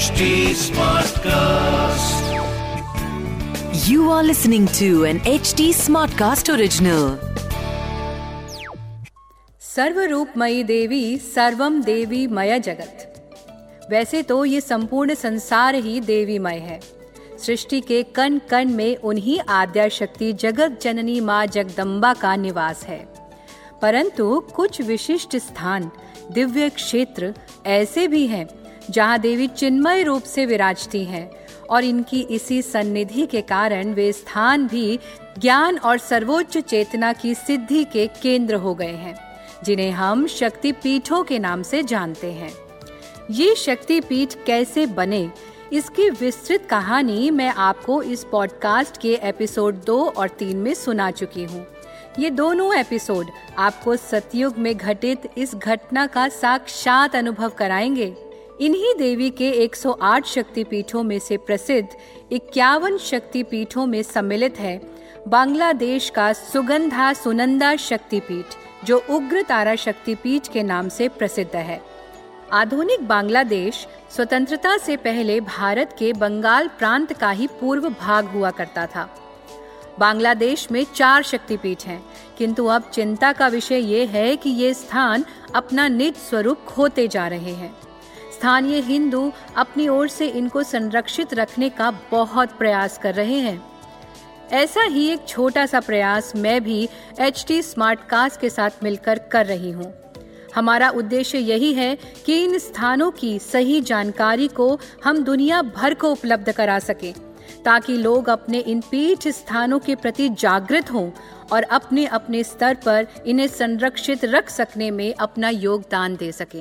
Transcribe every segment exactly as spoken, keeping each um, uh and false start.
H T Smartcast. You are listening to an H T Smartcast original. सर्वरूपमयी देवी सर्वम देवी मय जगत। वैसे तो ये संपूर्ण संसार ही देवीमय है। सृष्टि के कण कण में उन्हीं आद्या शक्ति जगत जननी माँ जगदम्बा का निवास है। परंतु कुछ विशिष्ट स्थान, दिव्य क्षेत्र ऐसे भी हैं जहाँ देवी चिन्मय रूप से विराजती हैं और इनकी इसी सन्निधि के कारण वे स्थान भी ज्ञान और सर्वोच्च चेतना की सिद्धि के केंद्र हो गए हैं, जिन्हें हम शक्ति पीठों के नाम से जानते हैं। ये शक्ति पीठ कैसे बने, इसकी विस्तृत कहानी मैं आपको इस पॉडकास्ट के एपिसोड दो और तीन में सुना चुकी हूँ। ये दोनों एपिसोड आपको सतयुग में घटित इस घटना का साक्षात अनुभव कराएंगे। इन्हीं देवी के एक सौ आठ शक्तिपीठों में से प्रसिद्ध इक्यावन शक्तिपीठों में सम्मिलित है बांग्लादेश का सुगंधा सुनंदा शक्तिपीठ, जो उग्र तारा शक्तिपीठ के नाम से प्रसिद्ध है। आधुनिक बांग्लादेश स्वतंत्रता से पहले भारत के बंगाल प्रांत का ही पूर्व भाग हुआ करता था। बांग्लादेश में चार शक्तिपीठ हैं, किंतु अब चिंता का विषय ये है कि ये स्थान अपना निज स्वरूप खोते जा रहे हैं। स्थानीय हिंदू अपनी ओर से इनको संरक्षित रखने का बहुत प्रयास कर रहे हैं। ऐसा ही एक छोटा सा प्रयास मैं भी एच टी स्मार्टकास्ट के साथ मिलकर कर रही हूँ। हमारा उद्देश्य यही है कि इन स्थानों की सही जानकारी को हम दुनिया भर को उपलब्ध करा सकें, ताकि लोग अपने इन पीठ स्थानों के प्रति जागृत हों और अपने अपने स्तर पर इन्हें संरक्षित रख सकने में अपना योगदान दे सकें।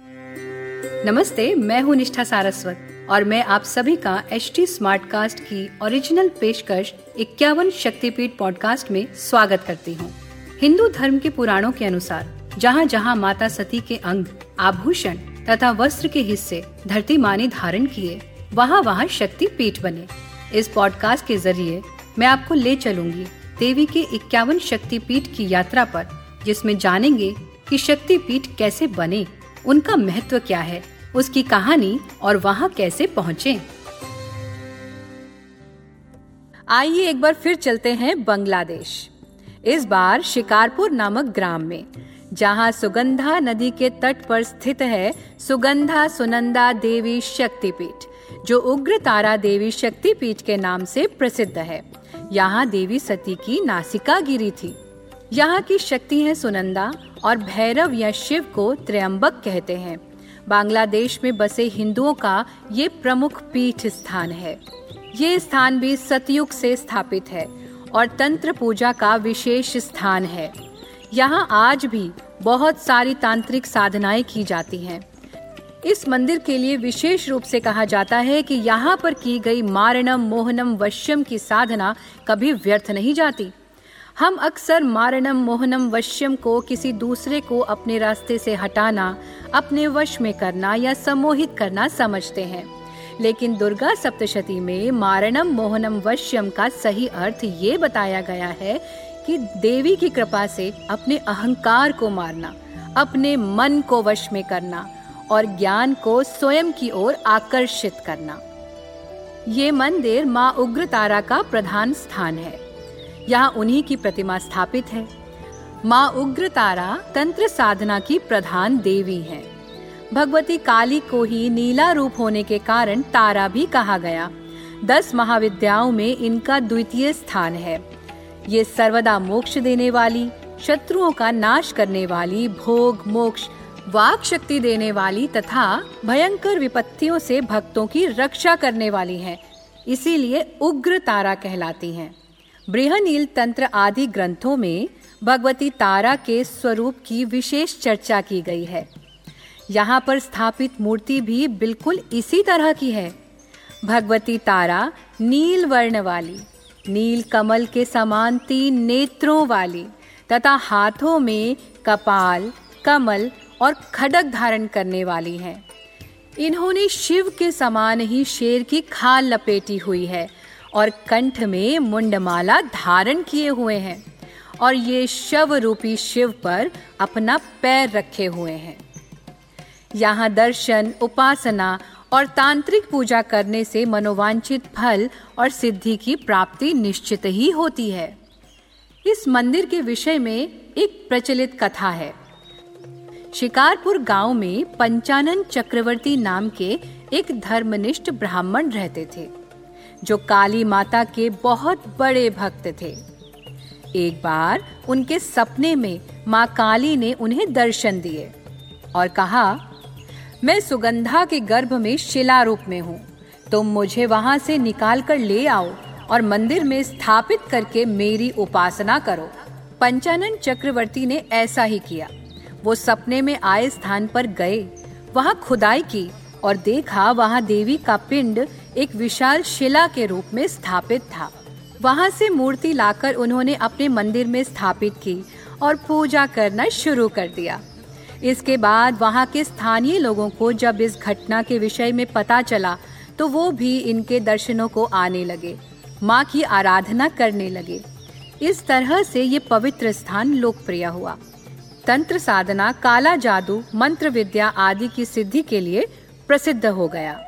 नमस्ते, मैं हूँ निष्ठा सारस्वत और मैं आप सभी का एच टी स्मार्टकास्ट की ओरिजिनल पेशकश इक्यावन शक्तिपीठ पॉडकास्ट में स्वागत करती हूँ। हिंदू धर्म के पुराणों के अनुसार जहाँ जहाँ माता सती के अंग, आभूषण तथा वस्त्र के हिस्से धरती माँ ने धारण किए, वहाँ वहाँ शक्तिपीठ बने। इस पॉडकास्ट के जरिए मैं आपको ले चलूंगी देवी के इक्यावन शक्तिपीठ की यात्रा पर, जिसमें जानेंगे कि शक्तिपीठ कैसे बने, उनका महत्व क्या है, उसकी कहानी और वहाँ कैसे पहुँचे। आइए एक बार फिर चलते हैं बांग्लादेश। इस बार शिकारपुर नामक ग्राम में, जहाँ सुगंधा नदी के तट पर स्थित है सुगंधा सुनंदा देवी शक्तिपीठ, जो उग्र तारा देवी शक्तिपीठ के नाम से प्रसिद्ध है। यहाँ देवी सती की नासिका गिरी थी। यहाँ की शक्ति है सुनंदा और भैरव या शिव को त्र्यंबक कहते हैं। बांग्लादेश में बसे हिंदुओं का ये प्रमुख पीठ स्थान है। ये स्थान भी सतयुग से स्थापित है और तंत्र पूजा का विशेष स्थान है। यहाँ आज भी बहुत सारी तांत्रिक साधनाएं की जाती हैं। इस मंदिर के लिए विशेष रूप से कहा जाता है कि यहाँ पर की गई मारणम मोहनम वश्यम की साधना कभी व्यर्थ नहीं जाती। हम अक्सर मारणम मोहनम वश्यम को किसी दूसरे को अपने रास्ते से हटाना, अपने वश में करना या सम्मोहित करना समझते हैं, लेकिन दुर्गा सप्तशती में मारणम मोहनम वश्यम का सही अर्थ ये बताया गया है कि देवी की कृपा से अपने अहंकार को मारना, अपने मन को वश में करना और ज्ञान को स्वयं की ओर आकर्षित करना। ये मंदिर माँ उग्र तारा का प्रधान स्थान है। यहाँ उन्हीं की प्रतिमा स्थापित है। माँ उग्र तारा तंत्र साधना की प्रधान देवी हैं। भगवती काली को ही नीला रूप होने के कारण तारा भी कहा गया। दस महाविद्याओं में इनका द्वितीय स्थान है। ये सर्वदा मोक्ष देने वाली, शत्रुओं का नाश करने वाली, भोग मोक्ष वाक शक्ति देने वाली तथा भयंकर विपत्तियों से भक्तों की रक्षा करने वाली हैं। इसीलिए उग्र तारा कहलाती हैं। बृहनील तंत्र आदि ग्रंथों में भगवती तारा के स्वरूप की विशेष चर्चा की गई है। यहाँ पर स्थापित मूर्ति भी बिल्कुल इसी तरह की है। भगवती तारा नील वर्ण वाली, नील कमल के समान तीन नेत्रों वाली तथा हाथों में कपाल, कमल और खड्ग धारण करने वाली हैं। इन्होंने शिव के समान ही शेर की खाल लपेटी हुई है और कंठ में मुंडमाला धारण किए हुए हैं और ये शव रूपी शिव पर अपना पैर रखे हुए हैं। यहाँ दर्शन, उपासना और तांत्रिक पूजा करने से मनोवांछित फल और सिद्धि की प्राप्ति निश्चित ही होती है। इस मंदिर के विषय में एक प्रचलित कथा है। शिकारपुर गांव में पंचानन चक्रवर्ती नाम के एक धर्मनिष्ठ ब्राह्मण रहते थे, जो काली माता के बहुत बड़े भक्त थे। एक बार उनके सपने में माँ काली ने उन्हें दर्शन दिए और कहा, मैं सुगंधा के गर्भ में शिला रूप में हूँ, तुम मुझे वहां से निकाल कर ले आओ और मंदिर में स्थापित करके मेरी उपासना करो। पंचानन चक्रवर्ती ने ऐसा ही किया। वो सपने में आए स्थान पर गए, वहां खुदाई की और देखा वहां देवी का पिंड एक विशाल शिला के रूप में स्थापित था। वहां से मूर्ति लाकर उन्होंने अपने मंदिर में स्थापित की और पूजा करना शुरू कर दिया। इसके बाद वहां के स्थानीय लोगों को जब इस घटना के विषय में पता चला तो वो भी इनके दर्शनों को आने लगे, माँ की आराधना करने लगे। इस तरह से ये पवित्र स्थान लोकप्रिय हुआ। तंत्र साधना, काला जादू, मंत्र विद्या आदि की सिद्धि के लिए प्रसिद्ध हो गया।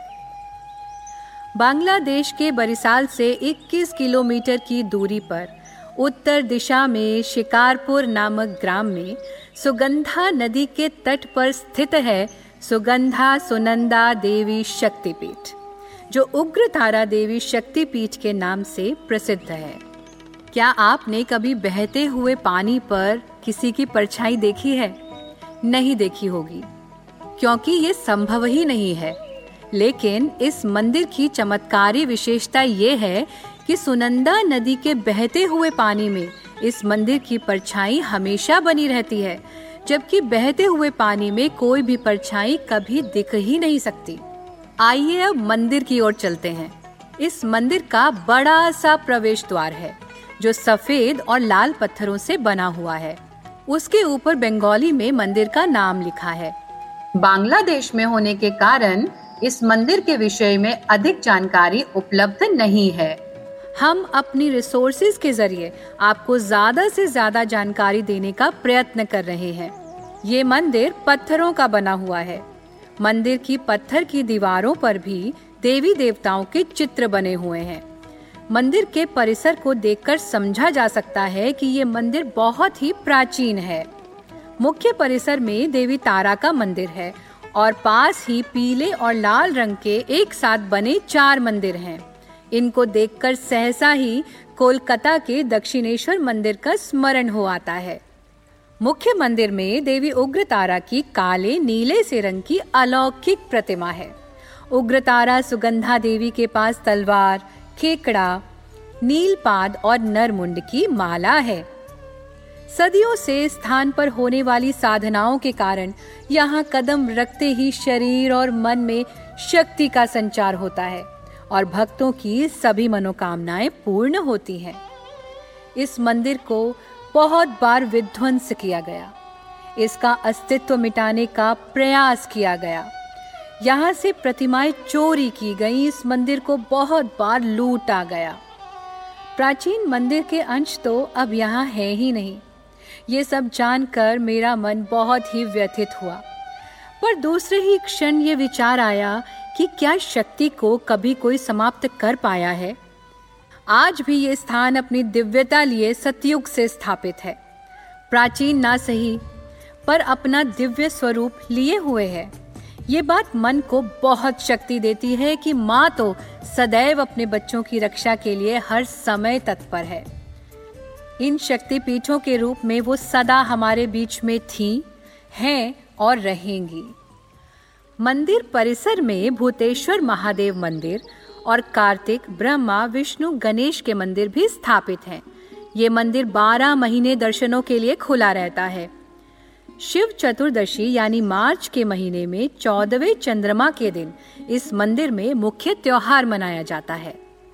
बांग्लादेश के बरिसाल से इक्कीस किलोमीटर की दूरी पर उत्तर दिशा में शिकारपुर नामक ग्राम में सुगंधा नदी के तट पर स्थित है सुगंधा सुनंदा देवी शक्तिपीठ, जो उग्रतारा देवी शक्तिपीठ के नाम से प्रसिद्ध है। क्या आपने कभी बहते हुए पानी पर किसी की परछाई देखी है? नहीं देखी होगी, क्योंकि ये संभव ही नहीं है। लेकिन इस मंदिर की चमत्कारी विशेषता ये है कि सुनंदा नदी के बहते हुए पानी में इस मंदिर की परछाई हमेशा बनी रहती है, जबकि बहते हुए पानी में कोई भी परछाई कभी दिख ही नहीं सकती। आइए अब मंदिर की ओर चलते हैं। इस मंदिर का बड़ा सा प्रवेश द्वार है, जो सफेद और लाल पत्थरों से बना हुआ है। उसके ऊपर बंगाली में मंदिर का नाम लिखा है। बांग्लादेश में होने के कारण इस मंदिर के विषय में अधिक जानकारी उपलब्ध नहीं है। हम अपनी रिसोर्सेज के जरिए आपको ज्यादा से ज्यादा जानकारी देने का प्रयत्न कर रहे हैं। ये मंदिर पत्थरों का बना हुआ है। मंदिर की पत्थर की दीवारों पर भी देवी देवताओं के चित्र बने हुए हैं। मंदिर के परिसर को देखकर समझा जा सकता है कि ये मंदिर बहुत ही प्राचीन है। मुख्य परिसर में देवी तारा का मंदिर है और पास ही पीले और लाल रंग के एक साथ बने चार मंदिर हैं। इनको देखकर सहसा ही कोलकाता के दक्षिणेश्वर मंदिर का स्मरण हो आता है। मुख्य मंदिर में देवी उग्रतारा की काले नीले से रंग की अलौकिक प्रतिमा है। उग्रतारा सुगंधा देवी के पास तलवार, खेकड़ा, नीलपाद और नरमुंड की माला है। सदियों से स्थान पर होने वाली साधनाओं के कारण यहाँ कदम रखते ही शरीर और मन में शक्ति का संचार होता है और भक्तों की सभी मनोकामनाएं पूर्ण होती हैं। इस मंदिर को बहुत बार विध्वंस किया गया। इसका अस्तित्व मिटाने का प्रयास किया गया। यहाँ से प्रतिमाएं चोरी की गई। इस मंदिर को बहुत बार लूटा गया। प्राचीन मंदिर के अंश तो अब यहाँ है ही नहीं। ये सब जानकर मेरा मन बहुत ही व्यथित हुआ, पर दूसरे ही क्षण ये विचार आया कि क्या शक्ति को कभी कोई समाप्त कर पाया है? आज भी ये स्थान अपनी दिव्यता लिए सतयुग से स्थापित है। प्राचीन ना सही, पर अपना दिव्य स्वरूप लिए हुए है। ये बात मन को बहुत शक्ति देती है कि माँ तो सदैव अपने बच्चों की रक्षा के लिए हर समय तत्पर है। इन शक्ति पीठों के रूप में वो सदा हमारे बीच में थी, हैं और रहेंगी। मंदिर परिसर में भूतेश्वर महादेव मंदिर और कार्तिक, ब्रह्मा, विष्णु, गणेश के मंदिर भी स्थापित हैं। ये मंदिर बारह महीने दर्शनों के लिए खुला रहता है। शिव चतुर्दशी यानी मार्च के महीने में चौदहवें चंद्रमा के दिन इस मंदिर में मुख्य त्योहार मनाया जाता है।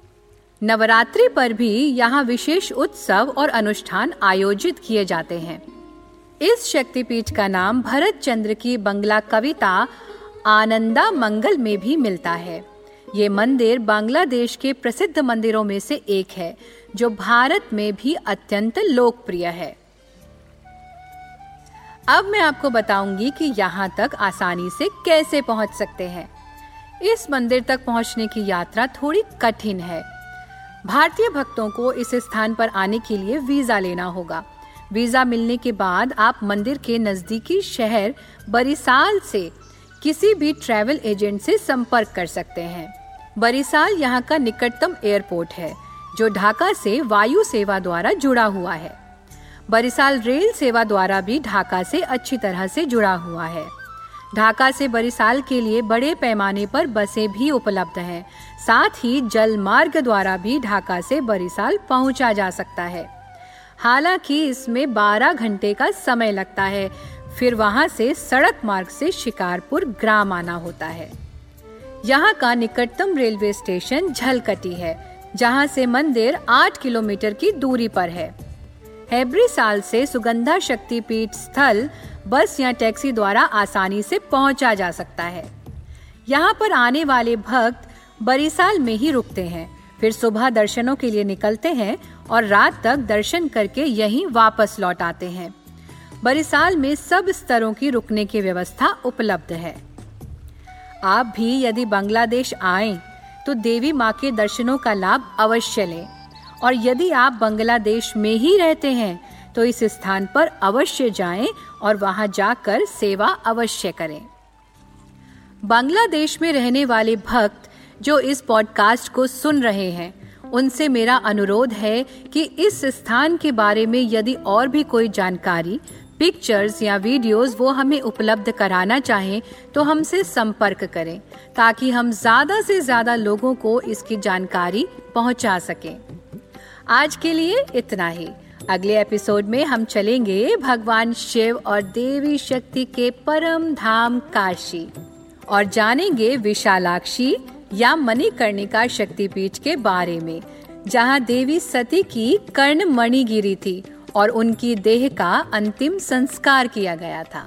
नवरात्रि पर भी यहाँ विशेष उत्सव और अनुष्ठान आयोजित किए जाते हैं। इस शक्तिपीठ का नाम भरत चंद्र की बंगला कविता आनंदा मंगल में भी मिलता है। ये मंदिर बांग्लादेश के प्रसिद्ध मंदिरों में से एक है, जो भारत में भी अत्यंत लोकप्रिय है। अब मैं आपको बताऊंगी कि यहाँ तक आसानी से कैसे पहुँच सकते हैं। इस मंदिर तक पहुंचने की यात्रा थोड़ी कठिन है। भारतीय भक्तों को इस स्थान पर आने के लिए वीजा लेना होगा। वीजा मिलने के बाद आप मंदिर के नजदीकी शहर बरिसाल से किसी भी ट्रैवल एजेंट से संपर्क कर सकते हैं। बरिसाल यहाँ का निकटतम एयरपोर्ट है, जो ढाका से वायु सेवा द्वारा जुड़ा हुआ है। बरिसाल रेल सेवा द्वारा भी ढाका से अच्छी तरह से जुड़ा हुआ है। ढाका से बरिसाल के लिए बड़े पैमाने पर बसें भी उपलब्ध हैं। साथ ही जल मार्ग द्वारा भी ढाका से बरिसाल पहुंचा जा सकता है। हालांकि इसमें बारह घंटे का समय लगता है। फिर वहां से सड़क मार्ग से शिकारपुर ग्राम आना होता है। यहाँ का निकटतम रेलवे स्टेशन झलकटी है, जहाँ से मंदिर आठ किलोमीटर की दूरी पर है। हैब्रीसाल से सुगंधा शक्तिपीठ स्थल बस या टैक्सी द्वारा आसानी से पहुंचा जा सकता है। यहाँ पर आने वाले भक्त बरिसाल में ही रुकते हैं, फिर सुबह दर्शनों के लिए निकलते हैं और रात तक दर्शन करके यहीं वापस लौट आते हैं। बरिसाल में सब स्तरों की रुकने की व्यवस्था उपलब्ध है। आप भी यदि बांग्लादेश आएं तो देवी माँ के दर्शनों का लाभ अवश्य लें, और यदि आप बांग्लादेश में ही रहते हैं तो इस स्थान पर अवश्य जाएं और वहां जाकर सेवा अवश्य करें। बांग्लादेश में रहने वाले भक्त जो इस पॉडकास्ट को सुन रहे हैं, उनसे मेरा अनुरोध है कि इस स्थान के बारे में यदि और भी कोई जानकारी, पिक्चर्स या वीडियोस वो हमें उपलब्ध कराना चाहें तो हमसे संपर्क करें, ताकि हम ज्यादा से ज्यादा लोगों को इसकी जानकारी पहुंचा सकें। आज के लिए इतना ही। अगले एपिसोड में हम चलेंगे भगवान शिव और देवी शक्ति के परम धाम काशी और जानेंगे विशालाक्षी या मणिकर्णिका शक्तिपीठ के बारे में, जहां देवी सती की कर्ण मणि गिरी थी और उनकी देह का अंतिम संस्कार किया गया था।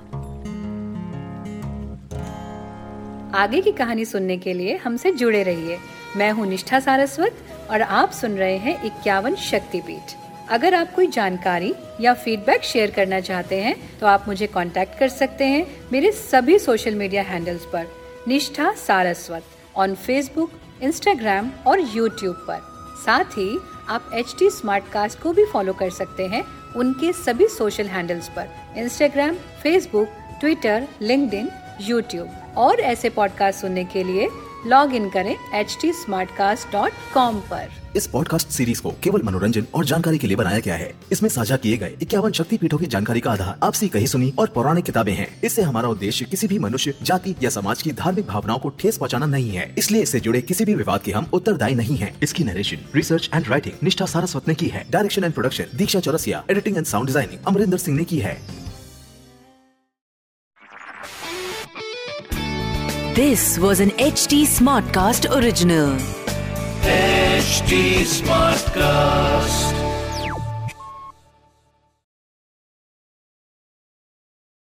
आगे की कहानी सुनने के लिए हमसे जुड़े रहिए। मैं हूँ निष्ठा सारस्वत और आप सुन रहे हैं इक्यावन शक्तिपीठ। अगर आप कोई जानकारी या फीडबैक शेयर करना चाहते हैं तो आप मुझे कांटेक्ट कर सकते हैं मेरे सभी सोशल मीडिया हैंडल्स पर, Nishtha Saraswat on Facebook, Instagram और यूट्यूब पर। साथ ही आप एच टी स्मार्टकास्ट को भी फॉलो कर सकते हैं उनके सभी सोशल हैंडल्स पर, Instagram, Facebook, Twitter, LinkedIn, YouTube. और ऐसे पॉडकास्ट सुनने के लिए लॉग इन करें H T Smartcast dot com पर। इस पॉडकास्ट सीरीज को केवल मनोरंजन और जानकारी के लिए बनाया गया है। इसमें साझा किए गए इक्यावन शक्तिपीठों की जानकारी का आधार आपसी कही सुनी और पौराणिक किताबें हैं। इससे हमारा उद्देश्य किसी भी मनुष्य, जाति या समाज की धार्मिक भावनाओं को ठेस पहुंचाना नहीं है, इसलिए इससे जुड़े किसी भी विवाद के हम उत्तरदायी नहीं हैं। इसकी narration, research and writing Nishtha Saraswat ने की है। Direction and production Diksha Chaurasia, editing and sound designing Amrinder Singh ने की है। This was an H T Smartcast original. H T Smartcast.